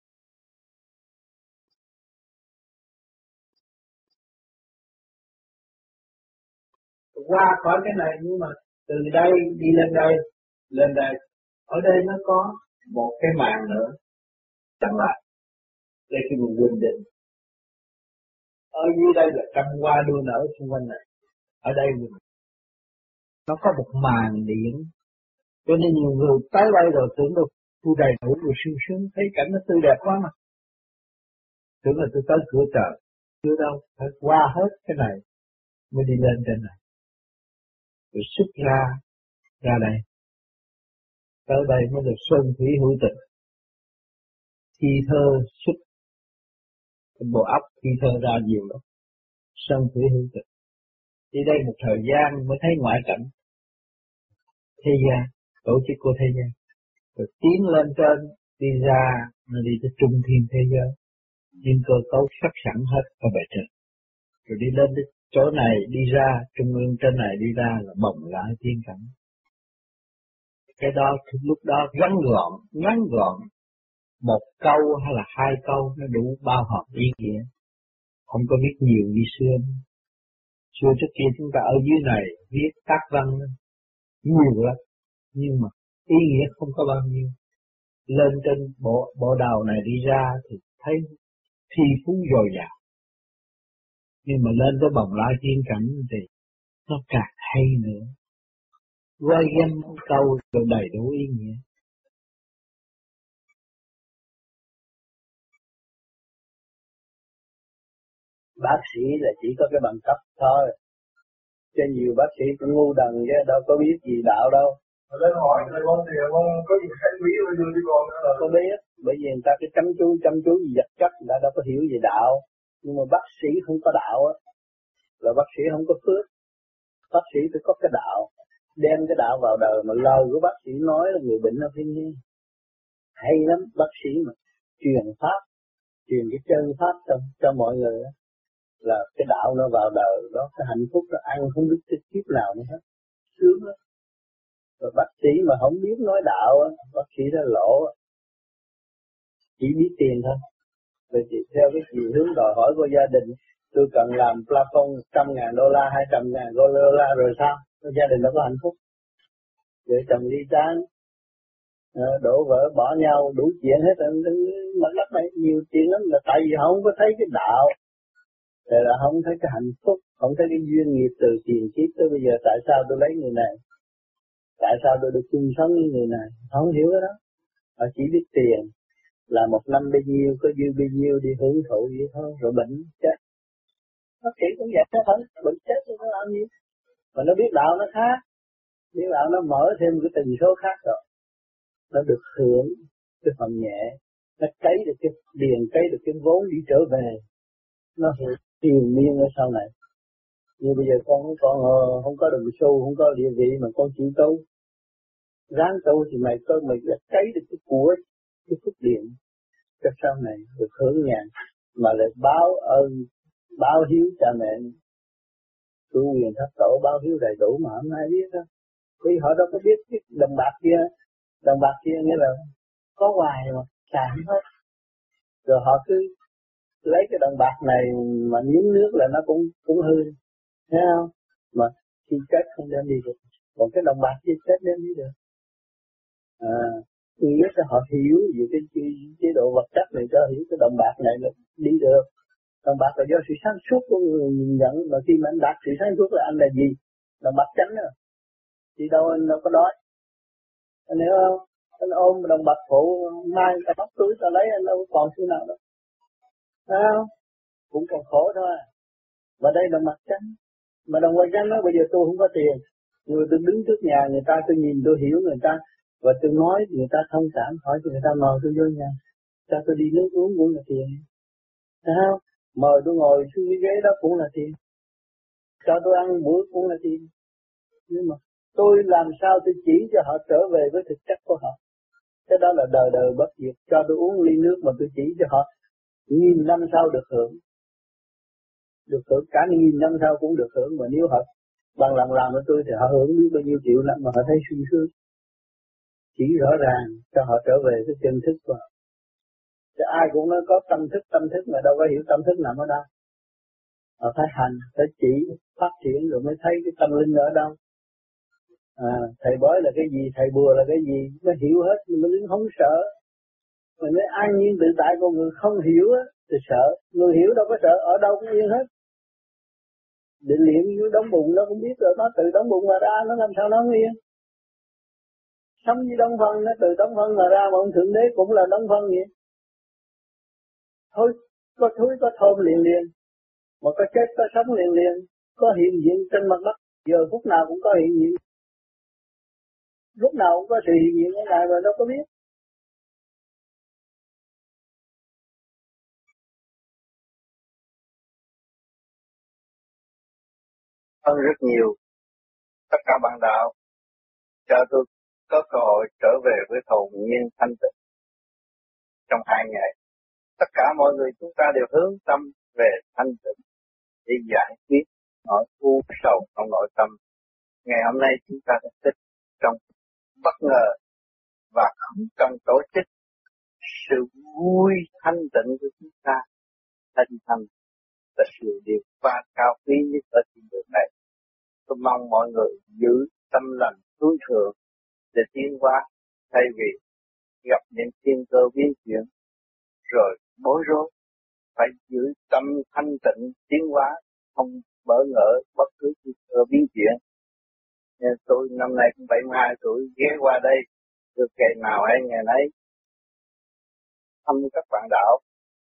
qua khỏi cái này nhưng mà từ đây đi lên đây, lên đây, ở đây nó có một cái màn nữa chặn lại, đây khi mình quyết định. Ở dưới đây là trăm hoa đua nở xung quanh này, ở đây mình nó có một màn điện, cho nên nhiều người tới đây rồi tưởng được tôi đầy đủ rồi sung sướng, thấy cảnh nó tươi đẹp quá mà, tưởng là tôi tới cửa trời, chưa đâu, phải qua hết cái này mới đi lên trên này. Rồi xuất ra, ra đây. Tới đây mới được xuân thủy hữu tình. Khi thơ xuất, bộ óc khi thơ ra nhiều lắm. Xuân thủy hữu tình. Đi đây một thời gian mới thấy ngoại cảnh thế gian, tổ chức của thế gian, rồi tiến lên trên, đi ra nó đi tới trung thiên thế giới, nhưng cơ cấu sắp sẵn hết ở bề trên, rồi đi lên tới chỗ này đi ra, trung ương trên này đi ra là bồng lại thiên cảnh. Cái đó lúc đó ngắn gọn, ngắn gọn, một câu hay là hai câu nó đủ bao hợp ý nghĩa, không có viết nhiều như xưa. Xưa trước kia chúng ta ở dưới này viết tác văn nhiều lắm, nhưng mà ý nghĩa không có bao nhiêu. Lên trên bộ bộ đầu này đi ra thì thấy thi phú dồi dào, nhưng mà lên tới bồng lai thiên cảnh thì nó càng hay nữa, quay găm câu rồi đầy đủ ý nghĩa. Bác sĩ là chỉ có cái bằng cấp thôi, cho nhiều bác sĩ cũng ngu đần chứ đâu có biết gì đạo đâu. Lên hỏi thầy con thì con có gì hay quý với đưa đi con nữa là không biết, bởi vì người ta cái chăm chú chăm chú gì vật chất đã đâu có hiểu về đạo, nhưng mà bác sĩ không có đạo á là bác sĩ không có phước. Bác sĩ phải có cái đạo, đem cái đạo vào đời, mà lời của bác sĩ nói là người bệnh nó phải nghe. Hay lắm, bác sĩ mà truyền pháp, truyền cái chân pháp cho, cho mọi người đó, là cái đạo nó vào đời đó, cái hạnh phúc nó ăn không biết cái kiếp nào nữa hết, sướng lắm. Rồi bác sĩ mà không biết nói đạo á, bác sĩ đó lỗ, chỉ biết tiền thôi. Rồi chỉ theo cái gì hướng đòi hỏi của gia đình, tôi cần làm plafond trăm ngàn đô la, hai trăm ngàn đô la rồi sao? Gia đình nó có hạnh phúc. Vợ chồng ly tán, đổ vỡ bỏ nhau, đủ chuyện hết. Mất lắm này, nhiều chuyện lắm là tại vì họ không có thấy cái đạo, rồi là không thấy cái hạnh phúc, không thấy cái duyên nghiệp từ tiền kiếp tới bây giờ. Tại sao tôi lấy người này? Tại sao tôi được chung sống với người này? Không hiểu cái đó. Họ chỉ biết tiền, là một năm bao nhiêu, có dư bao nhiêu đi hưởng thụ vậy thôi, rồi bệnh chết. Bác sĩ cũng vậy thôi, bệnh chết thì nó làm gì? Mà nó biết đạo nó khác, biết đạo nó mở thêm cái tần số khác rồi. Nó được hưởng cái phần nhẹ, nó cấy được cái điền, cấy được cái vốn đi trở về, nó hưởng tiền miên ở sau này. Như bây giờ con con uh, không có đồng xu, không có địa vị mà con chịu tu, ráng tu thì mày có mày đã cấy được cái của, cái phúc điện cho sau này được hưởng nhàn, mà lại báo ơn, báo hiếu cha mẹ, tu quyền thất tổ, báo hiếu đầy đủ mà không ai biết đó. Vì họ đâu có biết cái đồng bạc kia, đồng bạc kia nghĩa là có hoài mà xài hết, rồi họ cứ lấy cái đồng bạc này mà nhúng nước là nó cũng cũng hư, thấy không? Mà khi chết không đem đi được, còn cái đồng bạc kia chết đem đi được. À, nghĩa là họ hiểu về cái chế độ vật chất này, cho hiểu cái đồng bạc này là đi được. Đồng bạc là do sự sáng suốt của người nhìn nhận, mà khi mà anh đạt sự sáng suốt là anh là gì? Đồng bạc trắng đó. Đi đâu anh đâu có đói. Anh hiểu không? Anh ôm đồng bạc phụ, mai ta móc túi ta lấy, anh đâu còn thứ nào đâu. Thấy không? Cũng còn khổ thôi. Mà đây đồng bạc trắng. Mà đồng bạc trắng nói bây giờ tôi không có tiền, nhưng mà tôi đứng trước nhà người ta, tôi nhìn tôi hiểu người ta, và tôi nói người ta thông cảm, hỏi cho người ta mời tôi vô nhà, cho tôi đi nước uống cũng là tiền. Thấy không? Mời tôi ngồi xuống cái ghế đó cũng là tiền, cho tôi ăn bữa cũng là tiền. Nhưng mà tôi làm sao tôi chỉ cho họ trở về với thực chất của họ. Cái đó là đời đời bất diệt. Cho tôi uống ly nước mà tôi chỉ cho họ nghìn năm sau được hưởng, được hưởng cả nghìn năm sau cũng được hưởng. Mà nếu họ bằng lòng làm với tôi thì họ hưởng biết bao nhiêu triệu năm mà họ thấy sung sướng. Chỉ rõ ràng cho họ trở về với chân thức của họ. Chứ ai cũng nói có tâm thức, tâm thức mà đâu có hiểu tâm thức nằm ở đâu. Họ phải hành, phải chỉ, phát triển rồi mới thấy cái tâm linh ở đâu. À, thầy bói là cái gì, thầy bùa là cái gì, mới hiểu hết, mình đứng không sợ. Mình nói an nhiên tự tại, con người không hiểu á thì sợ, người hiểu đâu có sợ, ở đâu cũng yên hết. Định liệm dưới đống bụng nó cũng biết rồi, nó từ đống bụng mà ra, nó làm sao nó không yên. Sống với đống phân, nó từ đống phân mà ra, mà ông Thượng Đế cũng là đống phân vậy. Thôi, có thúi có thơm liền liền, mà có chết có sống liền liền, có hiện diện trên mặt đất, giờ phút nào cũng có hiện diện. Lúc nào cũng có sự hiện diện của Ngài mà đâu có biết. ơn rất nhiều tất cả bạn đạo cho tôi có cơ hội trở về với hồn nhiên thanh tịnh trong hai ngày. Tất cả mọi người chúng ta đều hướng tâm về thanh tịnh để giải quyết nỗi u sầu trong nội tâm. Ngày hôm nay chúng ta đã tích trong bất ngờ và không trong tổ chức sự vui thanh tịnh của chúng ta. Thanh thanh là sự điều pha cao quý nhất ở trên đường này. Tôi mong mọi người giữ tâm lành hướng thượng để tiến hóa, thay vì gặp những thiên cơ biến chuyển rồi bối rối. Phải giữ tâm thanh tịnh tiến hóa, không bỡ ngỡ bất cứ thiên cơ biến chuyển. Nên tôi năm nay cũng bảy mươi hai tuổi, ghé qua đây được ngày nào hay ngày nấy thăm các bạn đạo.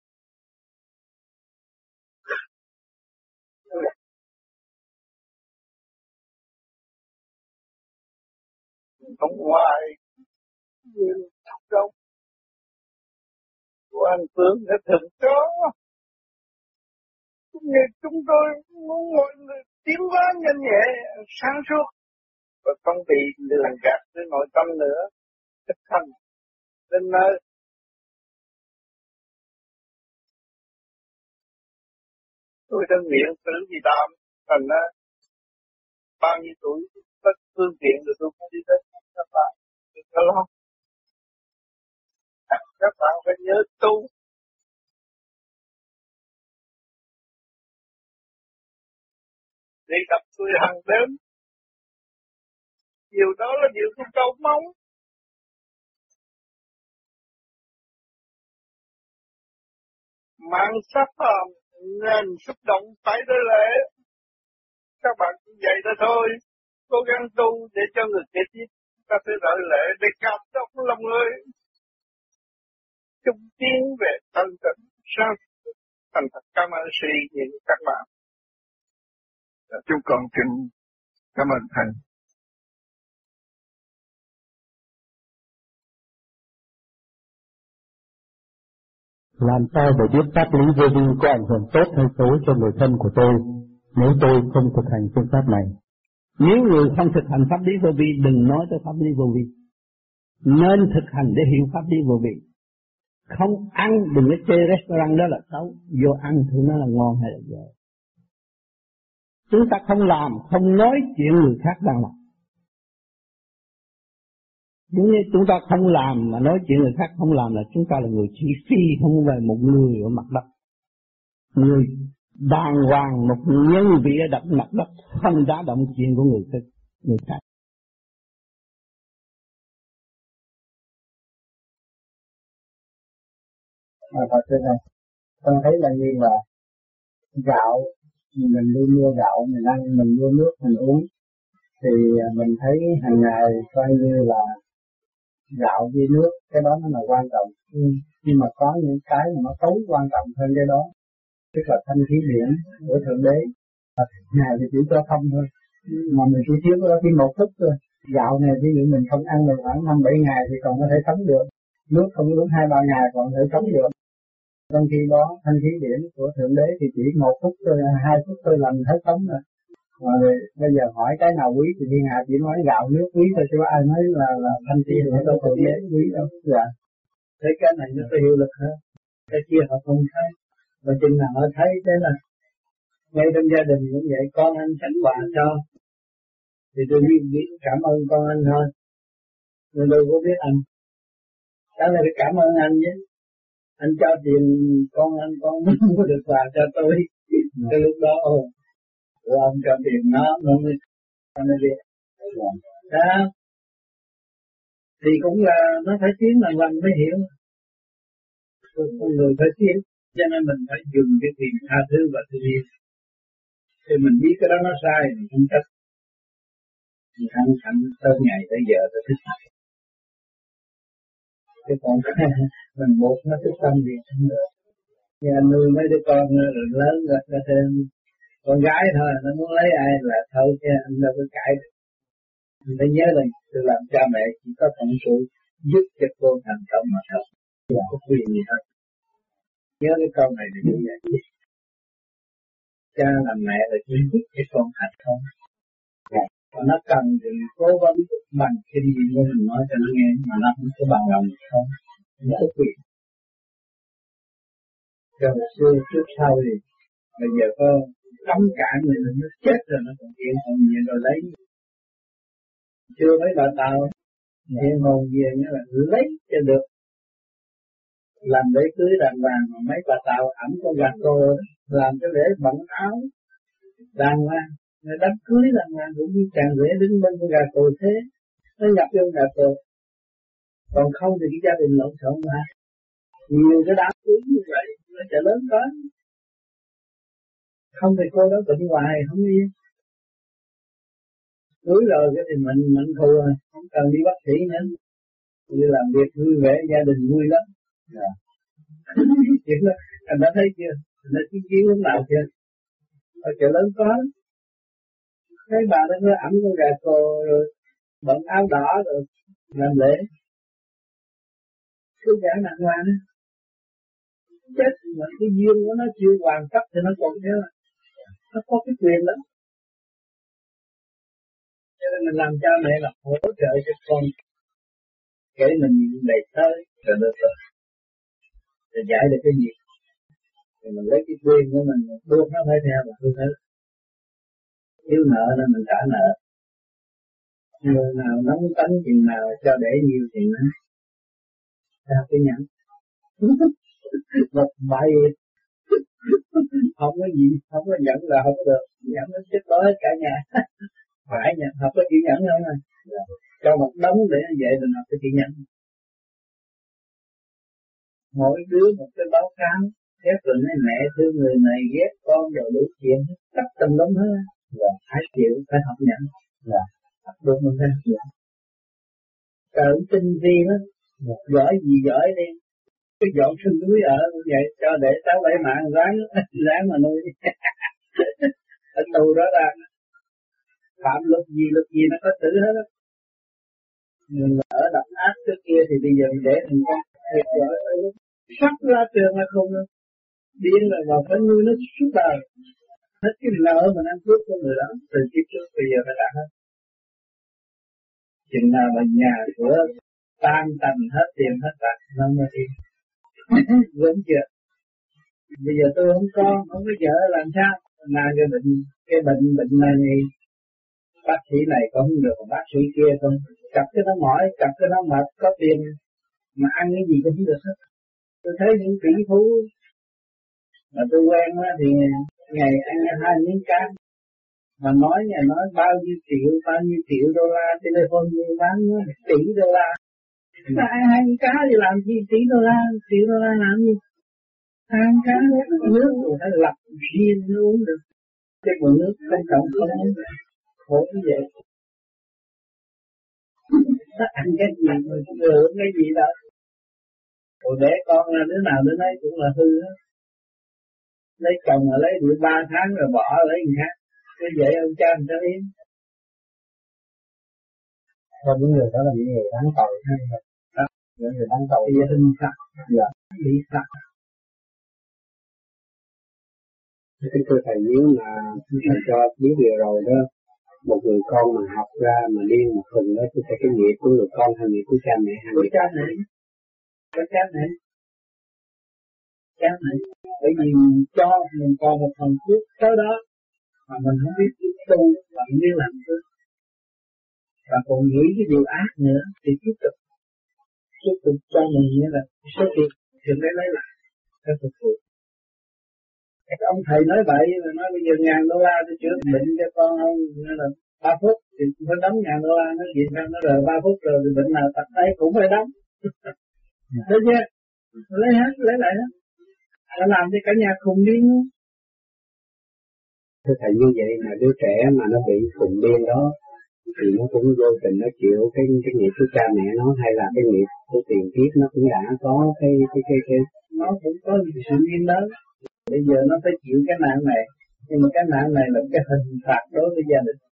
Không ngoài như thúc đâu của anh Phương đã từng có. Cũng như chúng tôi muốn mọi người tiến hóa nhanh nhẹ, sáng suốt và không bị lường gạt với nội tâm nữa. Thực hành đến nơi. Tôi đã nguyện xử gì đàm, thành ra bao nhiêu tuổi bất phương tiện rồi tôi cũng đi đến các bạn. Đừng có lo. Các bạn phải nhớ tu. Đi gặp tôi hàng đêm. Điều đó là điều tôi cầu mong. Mạng sát phàm nên xúc động phải đối lễ. Các bạn cũng vậy đó thôi. Cố gắng tu để cho người kế tiếp ta phải đợi lễ để cảm động lòng người. Chung tiến về thân tịnh sáng. Thành thật cảm ơn sự hiện các bạn. Chúng con xin cảm ơn thầy. Làm sao để biết pháp lý vô vi có ảnh hưởng tốt hay xấu cho người thân của tôi nếu tôi không thực hành phương pháp này? Nếu người không thực hành pháp lý vô vi, đừng nói tới pháp lý vô vi. Nên thực hành để hiểu pháp lý vô vi. Không ăn, đừng có chê restaurant đó là xấu. Vô ăn thử nó là ngon hay là dở. Chúng ta không làm, không nói chuyện người khác đang làm. Nếu như chúng ta không làm mà nói chuyện người khác không làm là chúng ta là người chỉ phi, không phải một người ở mặt đất. Người đàng hoàng, một nhân vị ở đặt mặt đất, không đá động chuyện của người khác. Người khác. À, Phật thưa Thầy, con thấy là như là gạo, mình đi mua gạo, mình ăn, mình mua nước, mình uống, thì mình thấy hàng ngày coi như là gạo với nước, cái đó nó là quan trọng. Ừ. Nhưng mà có những cái mà nó tối quan trọng hơn cái đó, tức là thanh khí điển của Thượng Đế. Ngày thì chỉ cho không thôi, mà mình chỉ thiếu đó chỉ một phút thôi. Gạo này ví dụ mình không ăn được khoảng năm bảy ngày thì còn có thể sống được. Nước không uống hai ba ngày còn có thể sống được. Trong khi đó thanh khí điển của Thượng Đế thì chỉ một phút thôi, hai phút thôi là mình hết sống rồi. Mà bây giờ hỏi cái nào quý thì thiên hạ chỉ nói gạo nước quý thôi, chứ ai nói là là thanh khí điển của Thượng Đế quý đâu. Dạ. Thế cái này nó có hiệu lực hơn. Cái kia họ không thấy. Và chừng nào họ thấy thế là ngay trong gia đình cũng vậy, con anh sẵn quà cho thì tôi biết, biết cảm ơn con anh thôi, nhưng tôi có biết anh. Đó là phải cảm ơn anh chứ. Anh cho tiền con anh, con không có được quà cho tôi. Cái lúc đó ồ, của ông cho tiền nó, nó mới nó biết. Đó. Thì cũng là nó phải tiến lần lần mới hiểu. Con người phải tiến, cho nên mình phải dùng cái tiền tha thứ và tự nhiên. Thì mình biết cái đó nó sai thì không trách. Mình hạnh hạnh tới ngày tới giờ tới thích thật. Cái còn mình buộc nó thích tâm thì không được. Như anh nuôi mấy đứa con rồi lớn rồi, thêm con gái thôi, nó muốn lấy ai là thôi chứ anh đâu có cãi được. Mình phải nhớ là tôi làm cha mẹ chỉ có phận sự giúp cho con thành công mà thôi. Không có quyền gì hết. Nhớ cái câu này là như vậy. cha làm mẹ là chỉ biết cho con thành không. Và nó cần thì cố vấn bằng kinh nghiệm của mình nói cho nó nghe, mà nó không có bằng lòng không, không có quyền. Cho một xưa trước sau thì bây giờ có cấm cản người nó chết rồi nó còn yên hồn nhiên rồi lấy. Chưa mấy bà tao yên hồn nhiên là lấy cho được. Làm lễ cưới đàng hoàng mà mấy bà tao ẩm con gà cô làm cái lễ bận áo đàng hoàng, người đám cưới đàng hoàng cũng như chàng rể đứng bên con gà cô thế, nó nhập vô gà cô. Còn không thì cái gia đình lộn xộn mà. Nhiều cái đám cưới như vậy nó trở lớn có. Không thì cô đó bệnh hoài không yên. Cưới rồi cái thì mình mình thua, không cần đi bác sĩ nữa. Như làm việc vui vẻ, gia đình vui lắm. Yeah. Chuyện đó, anh đã thấy chưa? Anh đã chứng kiến lúc nào chưa? Ở chợ lớn có. Thấy bà nó cứ ẩm con gà cô rồi bận áo đỏ rồi làm lễ. Cứ giả nặng hoàng á. Chết mà cái duyên của nó chưa hoàn tất thì nó còn thế là nó có cái quyền đó. Cho nên mình làm cha mẹ là hỗ trợ cho con. Kể mình đầy tới rồi được rồi. Rồi giải được cái gì. Rồi mình lấy cái quyền của mình, buộc nó phải theo là tôi thấy. Yêu nợ nên mình trả nợ. Người nào nóng tánh chừng nào cho để nhiều chừng đó. Sao cái nhẫn. Một bậy. Không có gì, không có nhẫn là không có được. Nhẫn nó chết đói cả nhà. Phải nhẫn, học có chữ nhẫn không à. Cho một đống để vậy là học cái chữ nhẫn. Mỗi đứa một cái báo cáo. Ghét rồi nói mẹ thương người này, ghét con rồi đủ chuyện. Tất tùm lum hết. Rồi phải chịu, phải học nhẫn. Rồi học được mình phải học nhẫn. Cỡ tinh vi đó. Giỏi gì giỏi đi. Cái dọn sinh núi ở như vậy cho để sáu bảy mạng ráng ráng mà nuôi. Ở tù đó ra phạm luật gì luật gì nó có xử hết á. Mình ở đập ác trước kia thì bây giờ để mình con việc giỏi sắp ra trường là không đâu. Điên rồi vào phải nuôi nó suốt đời. Hết cái nợ mình ăn cướp của người đó từ kiếp trước bây giờ phải trả hết. Chừng nào mà nhà cửa tan tành hết tiền hết bạc nó mới đi. Vẫn chưa. Bây giờ tôi không có, không có vợ làm sao? Mà cái bệnh, cái bệnh bệnh này thì bác sĩ này có không được, bác sĩ kia không. Cặp cái nó mỏi, cặp cái nó mệt, có tiền mà ăn cái gì cũng không được hết. Tôi thấy những tỷ phú mà tôi quen á thì ngày ăn hai miếng cá mà nói nhà nói bao nhiêu triệu, bao nhiêu triệu đô la, telephone như bán tỷ đô la. Mà ăn hai miếng cá thì làm gì tỷ đô la, triệu đô la làm gì? Ăn cá nước rồi phải lọc riêng mới uống được. Cái nguồn nước không cộng không uống được. Khổ như vậy. Nó ăn cái gì mà hưởng cái gì đó. Rồi để con là đứa nào đứa nấy cũng là hư hết. Lấy chồng mà lấy được ba tháng rồi bỏ lấy người khác. Cái vậy ông cha mình cho yên. Còn những người đó là những người đáng tội hay là đó, những người đáng tội. Bây giờ hình phạt. Dạ. Bị phạt. Cái thưa thầy, nếu mà thầy cho biết vừa rồi đó, một người con mà học ra mà điên một khùng đó, thì cái nghiệp của người con hay nghiệp của cha mẹ hay của cha mẹ, của cha mẹ, cha mẹ, bởi vì mình cho mình còn một phần phước tới đó mà mình không biết cái tu và không biết làm thứ và còn nghĩ cái điều ác nữa thì tiếp tục tiếp tục cho mình như là số tiền thì lấy lấy lại cái phục vụ. Cái ông thầy nói vậy mà nói bây giờ ngàn đô la tôi chữa bệnh cho con không, nên là ba phút thì phải đóng ngàn đô la, nó gì sao nó rồi ba phút rồi thì bệnh nào tập đấy cũng phải đóng. Thấy chưa? Lấy hết, lấy lại hết. Nó làm cho cả nhà khùng điên. Thưa thầy, như vậy mà đứa trẻ mà nó bị khùng điên đó thì nó cũng vô tình nó chịu cái cái nghiệp của cha mẹ nó, hay là cái nghiệp của tiền kiếp nó cũng đã có cái cái cái cái nó cũng có sự duyên đó. Bây giờ nó phải chịu cái nạn này, nhưng mà cái nạn này là cái hình phạt đối với gia đình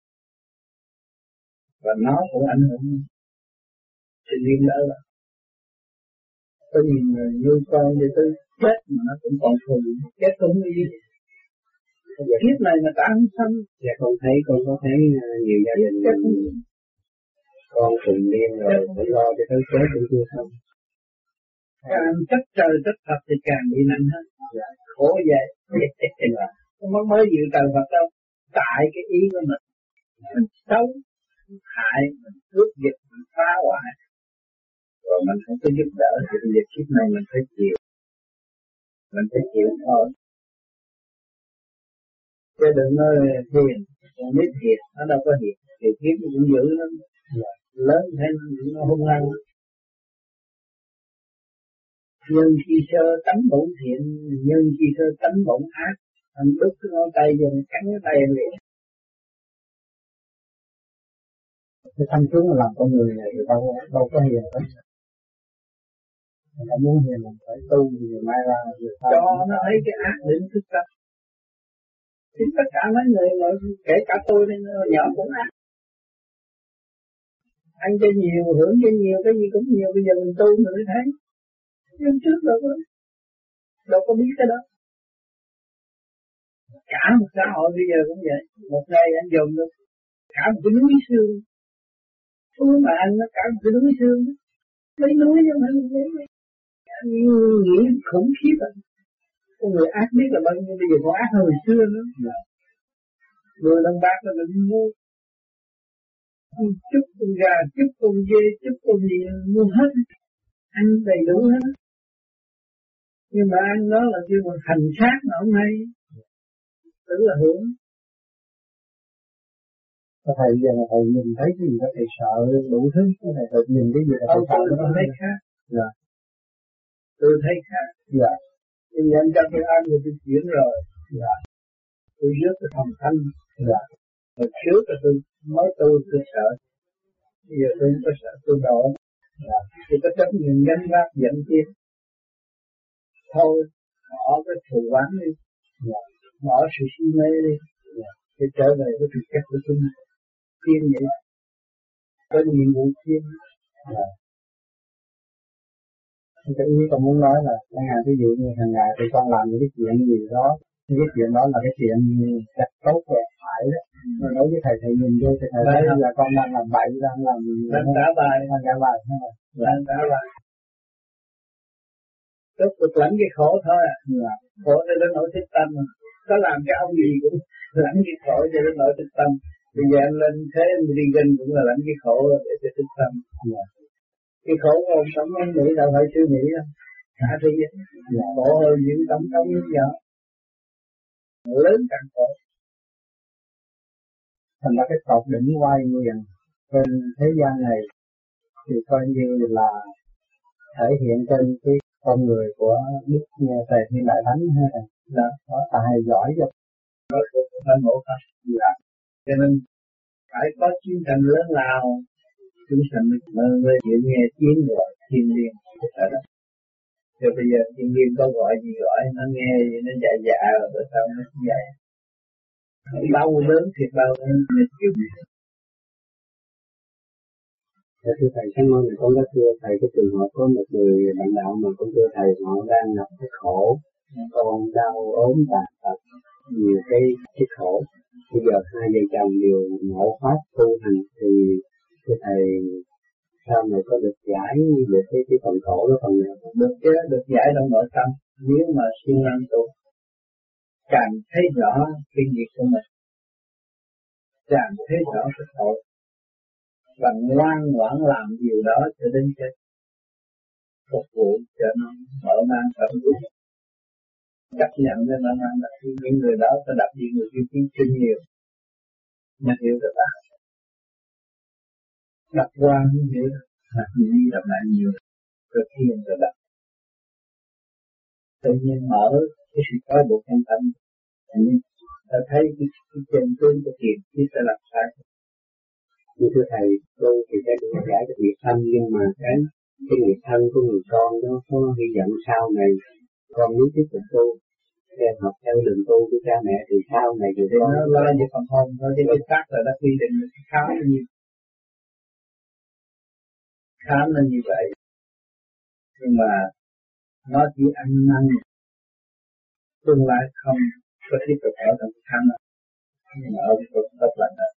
và nó cũng ảnh hưởng sự duyên đó. Là có nhiều người nuôi con để tới chết mà nó cũng còn thù, chết cũng như Kiếp này mà ta ăn xong. Dạ con thấy, con có thấy nhiều gia đình con cùng điên rồi phải lo cho tới chết cũng chưa xong. Càng chất trời chất Phật thì càng bị nặng hơn. Dạ. Khổ vậy. Không có mới dự trời Phật đâu. Tại cái ý của mình. Mình xấu, mình hại, mình cướp giật, mình phá hoại. Rồi mình không có giúp đỡ thì bây giờ kiếp này mình phải chịu. Mình phải chịu thôi. Chứ đừng nói thiền, còn biết thiệt, nó đâu có thiệt. Thiệt kiếp nó cũng dữ lắm. Dạ. Lớn hay nó hung hăng. Nhân khi sơ tánh bổn thiện, nhân khi sơ tánh bổn ác. Anh đứt cái ngón tay vô, cắn cái tay em liền. Cái tâm chúng làm con người này thì đâu, đâu có hiền hết. Mình muốn hiền mình phải tu, rồi mai ra rồi cho nó thấy cái ác đến thức tâm. Thì tất cả mấy người, người kể cả tôi nên nhỏ cũng ác. Ăn cho nhiều, hưởng cho nhiều, cái gì cũng nhiều, bây giờ mình tu mình mới thấy. Nhưng trước đâu có, đâu có biết cái đó. Cả một xã hội bây giờ cũng vậy. Một ngày anh dùng được cả một cái núi xương. Tôi mà anh nó cả một cái núi xương. Mấy núi chứ không phải một núi. Anh nghĩ khủng khiếp à. Con người ác biết là bao nhiêu, bây giờ còn ác hơn hồi xưa nữa. Người đông bác là mình mua. Chút con gà, chút con dê, chút con gì mua hết. Ăn đầy đủ hết. Nhưng mà ăn đó là kêu bằng hành xác mà không hay. Tức là hưởng. Thầy giờ này thầy nhìn thấy cái gì đó thầy sợ đủ thứ. Thầy thầy nhìn cái gì đó thầy sợ nó thấy khác. Dạ. Tôi thấy khác. Dạ. Bây giờ anh cho tôi ăn rồi tôi chuyển rồi. Dạ. Tôi rước cái phòng thanh. Dạ. Rồi trước là tôi mới tu tôi sợ. Bây giờ tôi không có sợ tôi đổ. Dạ. Tôi có chấp nhận gánh vác dẫn tiếp. Thôi, bỏ cái thù oán đi. Dạ. Bỏ sự si mê đi. Dạ. Để trở về với thực chất của tôi. Tiên vậy. Có nhiệm vụ tiên. Dạ. Cái ý con muốn nói là, chẳng hạn ví dụ như hàng ngày thì con làm những cái chuyện gì đó, những cái chuyện đó là cái chuyện chắc tốt và phải đó. Mà đối với thầy thầy nhìn vô thì thầy thấy là con đang làm bậy, đang làm đang trả bài, đang trả bài, đang trả bài. Tốt cực lãnh cái khổ thôi à. Dạ. Khổ cho đến nỗi thích tâm. Có làm cái ông gì cũng lãnh cái khổ cho đến nỗi thích tâm. Bây giờ anh lên thế anh đi gần cũng là lãnh cái khổ để cho thích tâm. Dạ. Cái khổ của ông sống anh nghĩ đâu phải suy nghĩ đâu. Cả thế giới. Dạ. Khổ hơn những tấm tấm như vậy. Lớn càng khổ. Thành ra cái tột đỉnh quay nguyện trên thế gian này thì coi như là thể hiện trên cái con người của Đức Thầy Thiên Đại Thánh hay là là có tài giỏi cho nói của thân ngộ không. Dạ. Cho nên phải có chiến tranh lớn lao. Chúng sanh mới chịu nghe tiếng gọi thiên liêng ở đó. Rồi bây giờ thiên liêng có gọi gì gọi nó nghe gì nó dạ dạ rồi tại sao nó không vậy? Nó đau đớn thiệt đau đớn mình chịu gì? Dạ thưa thầy, cảm ơn con đã thưa thầy cái trường hợp có một người bạn đạo mà con thưa thầy họ đang gặp cái khổ, con đau ốm tàn tật, nhiều cái cái khổ. Bây giờ hai vợ chồng đều ngộ pháp tu hành thì thưa thầy sau này có được giải được cái cái phần khổ đó phần nào? Được chứ, được giải trong nội tâm nếu mà siêng năng tu, càng thấy rõ cái việc của mình, càng thấy rõ cái tội và ngoan ngoãn làm điều đó cho đến chết, phục vụ cho nó mở mang tận dụng, chấp nhận cho nó mang lại những người đó sẽ đập những người kia tiếng chân nhiều, mà hiểu được đó. Đập qua không hiểu được, đập đi đập lại nhiều, rồi thiền rồi đập. Tự nhiên mở cái sự trói buộc trong tâm, ta thấy cái, cái chân tướng của thiền chứ sẽ làm sai. Như thưa thầy, tôi thì sẽ được giải được nghiệp thân, nhưng mà cái cái nghiệp thân của người con nó có hy vọng sau này con muốn tiếp tục tu, em học theo đường tu của cha mẹ thì sau này rồi con nó lo về phần hồn thôi, chứ cái khác là đã quy định cái khám là như khám là như vậy, nhưng mà nó chỉ ăn năn tương lai không có tiếp tục ở trong khám nhưng mà ở cái cực tốt lành đó